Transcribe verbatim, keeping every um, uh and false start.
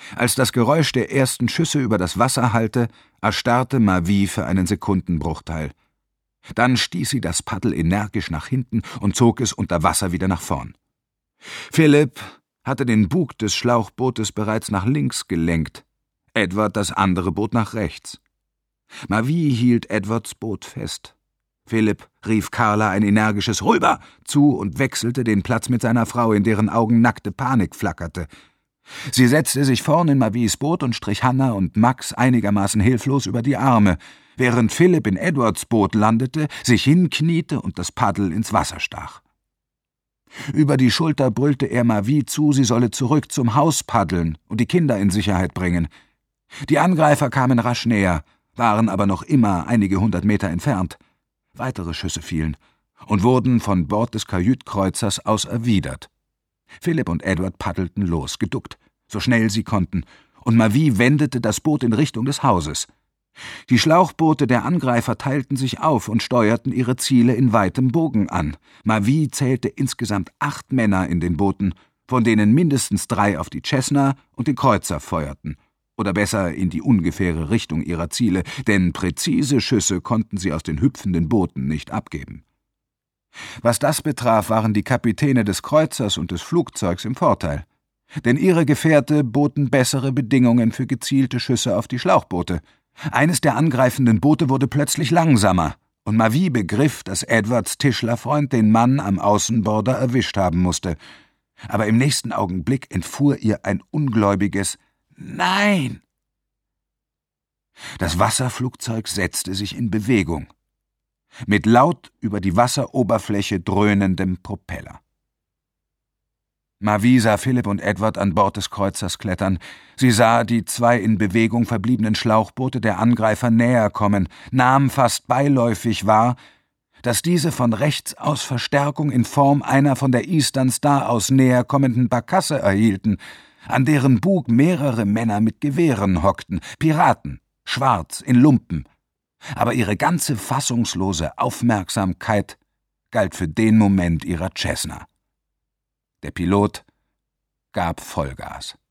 Als das Geräusch der ersten Schüsse über das Wasser hallte, erstarrte Mavis für einen Sekundenbruchteil. Dann stieß sie das Paddel energisch nach hinten und zog es unter Wasser wieder nach vorn. Philipp hatte den Bug des Schlauchbootes bereits nach links gelenkt, Edward das andere Boot nach rechts. Mavis hielt Edwards Boot fest. Philipp rief Carla ein energisches »Rüber« zu und wechselte den Platz mit seiner Frau, in deren Augen nackte Panik flackerte. Sie setzte sich vorn in Mavis Boot und strich Hannah und Max einigermaßen hilflos über die Arme, während Philipp in Edwards Boot landete, sich hinkniete und das Paddel ins Wasser stach. Über die Schulter brüllte er Mavis zu, sie solle zurück zum Haus paddeln und die Kinder in Sicherheit bringen. Die Angreifer kamen rasch näher, waren aber noch immer einige hundert Meter entfernt. Weitere Schüsse fielen und wurden von Bord des Kajütkreuzers aus erwidert. Philipp und Edward paddelten los, geduckt, so schnell sie konnten, und Mavis wendete das Boot in Richtung des Hauses. Die Schlauchboote der Angreifer teilten sich auf und steuerten ihre Ziele in weitem Bogen an. Mavis zählte insgesamt acht Männer in den Booten, von denen mindestens drei auf die Cessna und den Kreuzer feuerten. Oder besser in die ungefähre Richtung ihrer Ziele, denn präzise Schüsse konnten sie aus den hüpfenden Booten nicht abgeben. Was das betraf, waren die Kapitäne des Kreuzers und des Flugzeugs im Vorteil. Denn ihre Gefährte boten bessere Bedingungen für gezielte Schüsse auf die Schlauchboote. Eines der angreifenden Boote wurde plötzlich langsamer, und Mavis begriff, dass Edwards Tischlerfreund den Mann am Außenborder erwischt haben musste. Aber im nächsten Augenblick entfuhr ihr ein ungläubiges »Nein!« Das Wasserflugzeug setzte sich in Bewegung, mit laut über die Wasseroberfläche dröhnendem Propeller. Mavis sah Philipp und Edward an Bord des Kreuzers klettern. Sie sah die zwei in Bewegung verbliebenen Schlauchboote der Angreifer näher kommen, nahm fast beiläufig wahr, dass diese von rechts aus Verstärkung in Form einer von der Eastern Star aus näher kommenden Barkasse erhielten, an deren Bug mehrere Männer mit Gewehren hockten, Piraten, schwarz, in Lumpen. Aber ihre ganze fassungslose Aufmerksamkeit galt für den Moment ihrer Cessna. Der Pilot gab Vollgas.